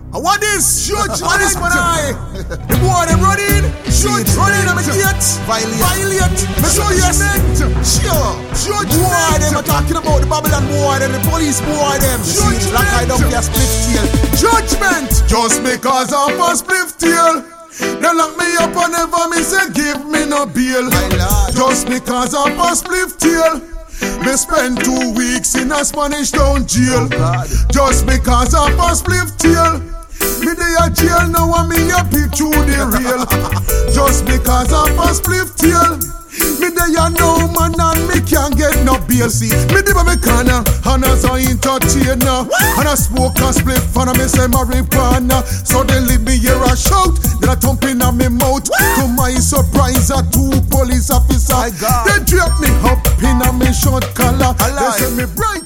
What is? What is man I? The boy them running. Running on the gate. Violate. Me show you cement. Sure. Boy them are talking about the Babylon boy them, the police boy them. Like I don't get split tail. Judgment. Just because I'm a split tail. They lock me up and never me say give me no bail. Just because I'm a split tail. Me spend 2 weeks in a Spanish town jail. Just because I'm a split tail. Me dey a jail now and me a peep through the rail. Just because I'm a split tail. Me dey a no man and me can't get no bail. See, me dey by me corner and as a entertainer, and I smoke a split and I me say marijuana. So they leave me here a shout, then I thump in a me mouth. To my surprise, a 2 police officers. They drop me up in a me short collar. They say me bright.